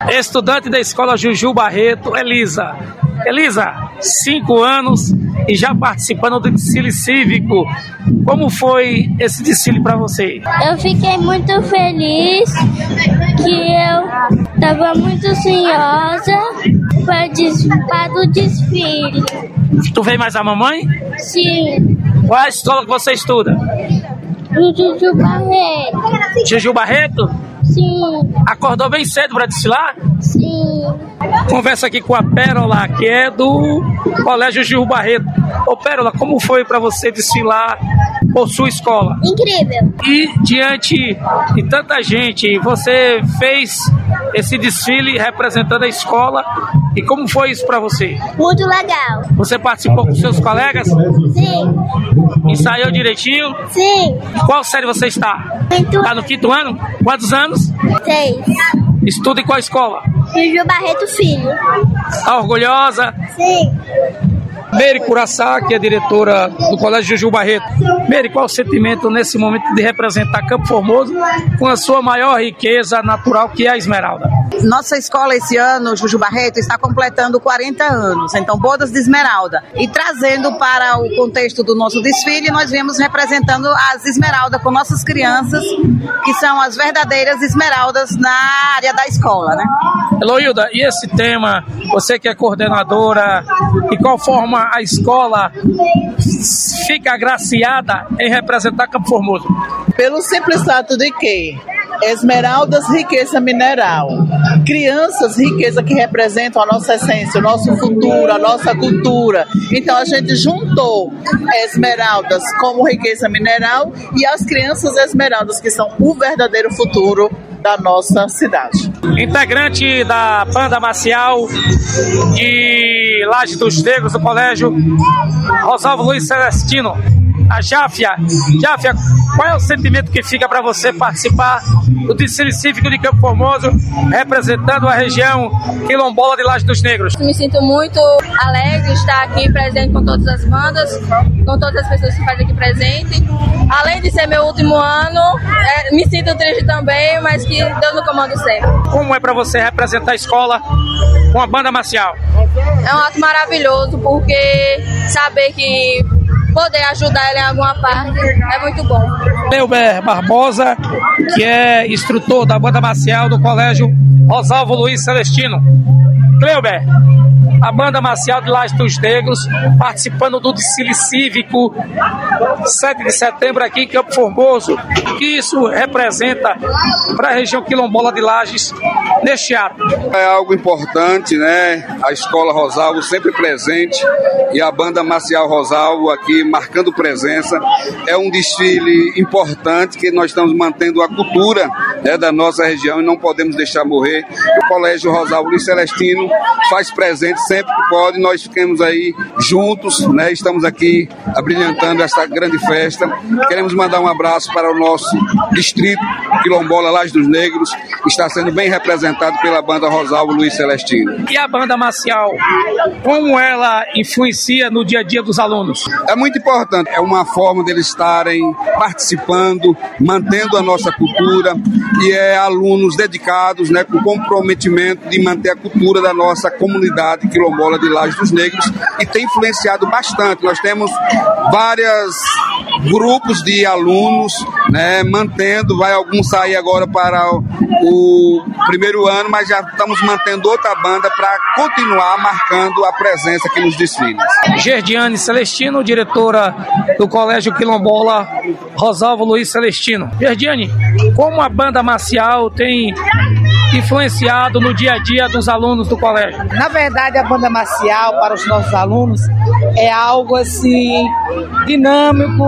estudante da escola Juju Barreto, Elisa. Elisa, 5 anos e já participando do desfile cívico. Como foi esse desfile para você? Eu fiquei muito feliz, que eu estava muito ansiosa para participar do desfile. Tu veio mais a mamãe? Sim. Qual é a escola que você estuda? No Juju Barreto. Juju Barreto? Sim. Acordou bem cedo para desfilar? Sim. Conversa aqui com a Pérola, que é do Colégio Juju Barreto. Ô Pérola, como foi para você desfilar por sua escola? Incrível. E diante de tanta gente, você fez esse desfile representando a escola. E como foi isso para você? Muito legal. Você participou com seus colegas? Sim. Ensaiou direitinho? Sim. Qual série você está? Está no 5º ano? Quantos anos? 6. Estuda em qual escola? Juju Barreto Filho. Está orgulhosa? Sim. Meire Curaçá, que é diretora do Colégio Juju Barreto. Meire, qual o sentimento nesse momento de representar Campo Formoso com a sua maior riqueza natural, que é a esmeralda? Nossa escola esse ano, Juju Barreto, está completando 40 anos, então bodas de esmeralda. E trazendo para o contexto do nosso desfile, nós viemos representando as esmeraldas com nossas crianças, que são as verdadeiras esmeraldas na área da escola, né? Heloilda, e esse tema, você que é coordenadora, de qual forma a escola fica agraciada em representar Campo Formoso? Pelo simples fato de que esmeraldas, riqueza mineral. Crianças, riqueza que representam a nossa essência, o nosso futuro, a nossa cultura. Então a gente juntou esmeraldas como riqueza mineral e as crianças esmeraldas, que são o verdadeiro futuro da nossa cidade. Integrante da banda marcial de Laje dos Negros do Colégio Rosalvo Luiz Celestino, a Jáfia. Jáfia, qual é o sentimento que fica para você participar do desfile cívico de Campo Formoso, representando a região quilombola de Laje dos Negros? Me sinto muito alegre de estar aqui presente com todas as bandas, com todas as pessoas que fazem aqui presente. Além de ser meu último ano, me sinto triste também, mas que Deus no comando sempre. Como é para você representar a escola com a banda marcial? É um ato maravilhoso, porque saber que poder ajudar ele em alguma parte é muito bom. Cleuber Barbosa, que é instrutor da banda marcial do Colégio Rosalvo Luiz Celestino. Cleuber, a banda marcial de Laje dos Negros participando do desfile cívico 7 de setembro aqui em Campo Formoso. O que isso representa para a região quilombola de Lajes neste ato? É algo importante, né? A escola Rosalvo sempre presente e a banda marcial Rosalvo aqui marcando presença. É um desfile importante que nós estamos mantendo a cultura, né, da nossa região e não podemos deixar morrer. O Colégio Rosalvo Luiz Celestino faz presente sempre que pode. Nós ficamos aí juntos, né? Estamos aqui abrilhantando esta grande festa. Queremos mandar um abraço para o nosso distrito quilombola Laje dos Negros, que está sendo bem representado pela banda Rosalvo Luiz Celestino. E a banda marcial, como ela influencia no dia a dia dos alunos? É muito importante, é uma forma deles estarem participando, mantendo a nossa cultura, e alunos dedicados, né, com comprometimento de manter a cultura da nossa comunidade quilombola de Laje dos Negros, e tem influenciado bastante. Nós temos vários grupos de alunos, né, mantendo, vai alguns sair agora para o primeiro ano, mas já estamos mantendo outra banda para continuar marcando a presença aqui nos desfiles. Gerdiane Celestino, diretora do Colégio Quilombola Rosalvo Luiz Celestino. Gerdiane, como a banda marcial tem influenciado no dia a dia dos alunos do colégio? Na verdade, a banda marcial para os nossos alunos é algo assim dinâmico,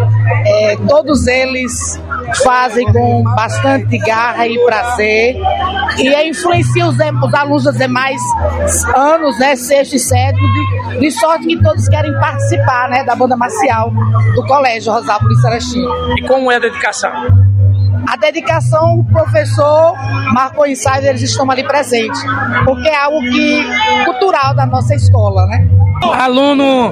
todos eles fazem com bastante garra e prazer e influencia os alunos dos demais anos, né, 6º e 7º, de sorte que todos querem participar, né, da banda marcial do Colégio Rosalvo Luiz Celestino. E como é a dedicação? a dedicação, o professor Marco Insider, eles estão ali presentes, porque é algo cultural da nossa escola, né? Aluno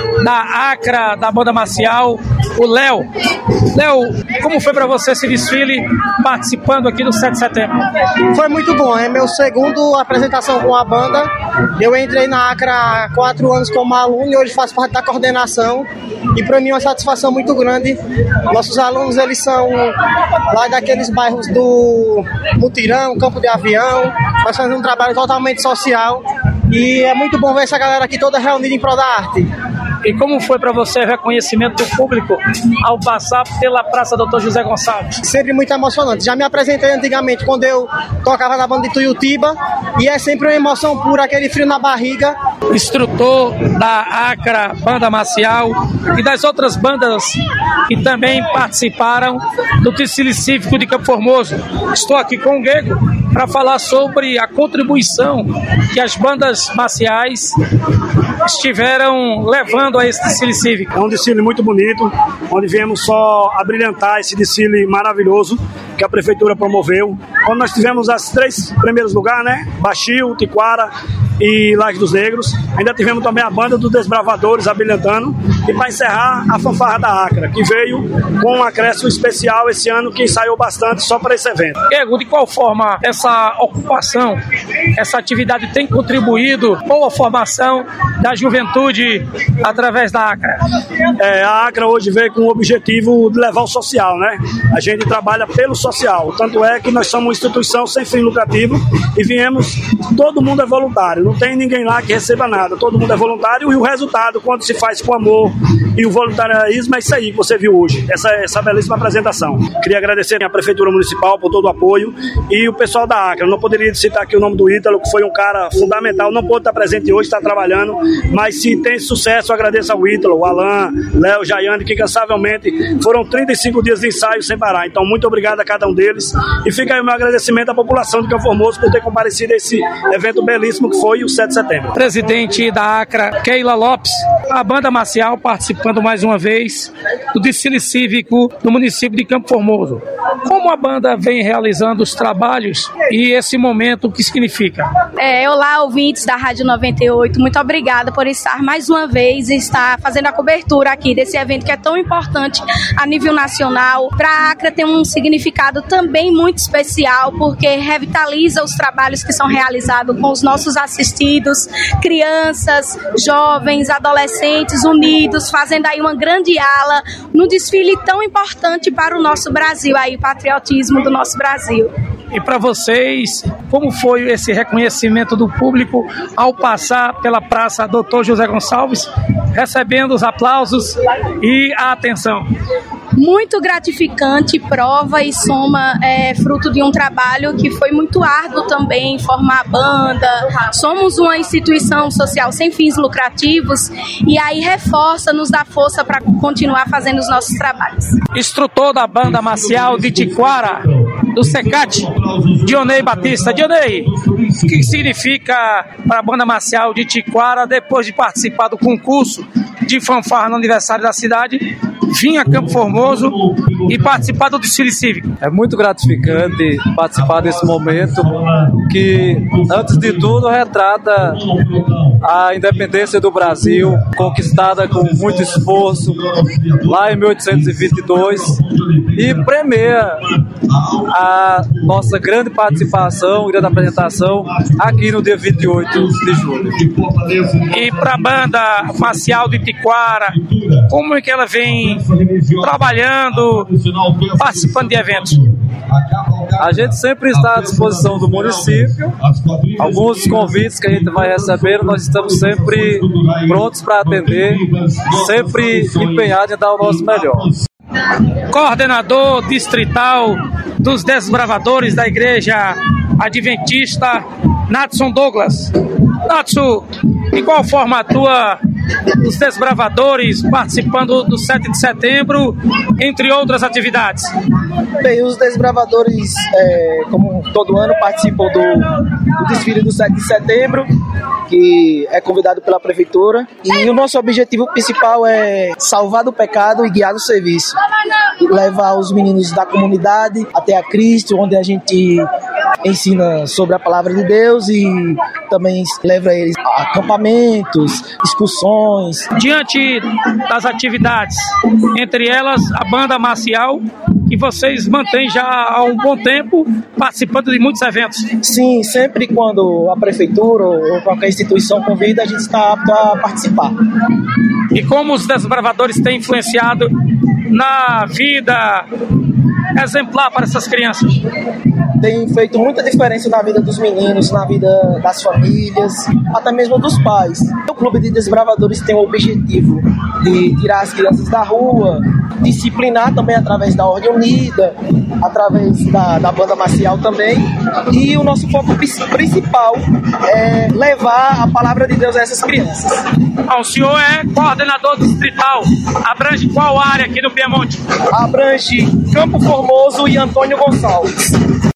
da ACRA, da banda marcial, o Léo. Léo, como foi para você esse desfile participando aqui do 7 de setembro? Foi muito bom, é meu segundo apresentação com a banda. Eu entrei na ACRA há 4 anos como aluno e hoje faço parte da coordenação. E para mim é uma satisfação muito grande. Nossos alunos, eles são lá daqueles bairros do Mutirão, Campo de Avião. Nós fazemos um trabalho totalmente social. E é muito bom ver essa galera aqui toda reunida em prol da arte. E como foi para você o reconhecimento do público ao passar pela Praça Dr. José Gonçalves? Sempre muito emocionante. Já me apresentei antigamente quando eu tocava na banda de Tuiutiba e é sempre uma emoção pura, aquele frio na barriga. Instrutor da ACRA, banda marcial e das outras bandas que também participaram do desfile cívico de Campo Formoso. Estou aqui com o Guego para falar sobre a contribuição que as bandas marciais estiveram levando a esse desfile cívico. É um desfile muito bonito, onde viemos só abrilhantar esse desfile maravilhoso que a prefeitura promoveu. Quando nós tivemos os 3 primeiros lugares, né? Baixio, Tiquara e Laje dos Negros. Ainda tivemos também a banda dos Desbravadores abrilhantando. E para encerrar, a fanfarra da ACRA, que veio com um acréscimo especial esse ano, que ensaiou bastante só para esse evento. Diego, de qual forma essa ocupação, essa atividade tem contribuído com a formação da juventude através da ACRA? A ACRA hoje veio com o objetivo de levar o social, né? A gente trabalha pelo social, tanto é que nós somos uma instituição sem fim lucrativo e viemos, todo mundo é voluntário, não tem ninguém lá que receba nada, todo mundo é voluntário e o resultado, quando se faz com amor e o voluntarismo, é isso aí que você viu hoje, essa belíssima apresentação. Queria agradecer a Prefeitura Municipal por todo o apoio e o pessoal da ACRA. Eu não poderia citar aqui o nome do Ítalo, que foi um cara fundamental, não pôde estar presente hoje, está trabalhando, mas se tem sucesso, eu agradeço ao Ítalo, o Alan, Léo, Jaiane, que incansavelmente foram 35 dias de ensaio sem parar. Então, muito obrigado a cada um deles e fica aí o meu agradecimento à população de Campo Formoso por ter comparecido a esse evento belíssimo que foi o 7 de setembro. Presidente da ACRA, Keila Lopes, a banda marcial participando mais uma vez do desfile cívico no município de Campo Formoso. Como a banda vem realizando os trabalhos e esse momento, o que significa? Olá, ouvintes da Rádio 98, muito obrigada por estar mais uma vez e estar fazendo a cobertura aqui desse evento que é tão importante a nível nacional. Para a ACRA tem um significado também muito especial, porque revitaliza os trabalhos que são realizados com os nossos assistidos, crianças, jovens, adolescentes unidos, fazendo aí uma grande ala num desfile tão importante para o nosso Brasil, aí, o patriotismo do nosso Brasil. E para vocês, como foi esse reconhecimento do público ao passar pela Praça Dr. José Gonçalves, recebendo os aplausos e a atenção? Muito gratificante, prova e soma fruto de um trabalho que foi muito árduo também, formar a banda. Somos uma instituição social sem fins lucrativos e aí reforça, nos dá força para continuar fazendo os nossos trabalhos. Instrutor da banda marcial de Tiquara, do SECAT, Dionei Batista. Dionei, o que significa para a banda marcial de Tiquara, depois de participar do concurso de fanfarra no aniversário da cidade, vir a Campo Formoso e participar do desfile cívico? É muito gratificante participar desse momento que, antes de tudo, retrata a independência do Brasil, conquistada com muito esforço lá em 1822, e premia a nossa grande participação, grande apresentação aqui no dia 28 de julho. E para a banda marcial de Tiquara, como é que ela vem trabalhando, participando de eventos? A gente sempre está à disposição do município. Alguns convites que a gente vai receber, nós estamos sempre prontos para atender, sempre empenhados em dar o nosso melhor. Coordenador distrital dos Desbravadores da Igreja Adventista, Natson Douglas. Natson, de qual forma atua os desbravadores participando do 7 de setembro, entre outras atividades? Bem, os desbravadores, como todo ano, participam do desfile do 7 de setembro, que é convidado pela prefeitura, e o nosso objetivo principal é salvar do pecado e guiar no serviço, levar os meninos da comunidade até a Cristo, onde a gente ensina sobre a palavra de Deus e também leva eles a acampamentos, excursões. Diante das atividades, entre elas a banda marcial, que vocês mantêm já há um bom tempo participando de muitos eventos. Sim, sempre quando a prefeitura ou qualquer instituição convida, a gente está apto a participar. E como os desbravadores têm influenciado na vida exemplar para essas crianças? Tem feito muita diferença na vida dos meninos, na vida das famílias, até mesmo dos pais. O Clube de Desbravadores tem o objetivo de tirar as crianças da rua, disciplinar também através da Ordem Unida, através da banda marcial também. E o nosso foco principal é levar a palavra de Deus a essas crianças. O senhor é coordenador distrital, abrange qual área aqui no Piemonte? Abrange Campo Formoso e Antônio Gonçalves.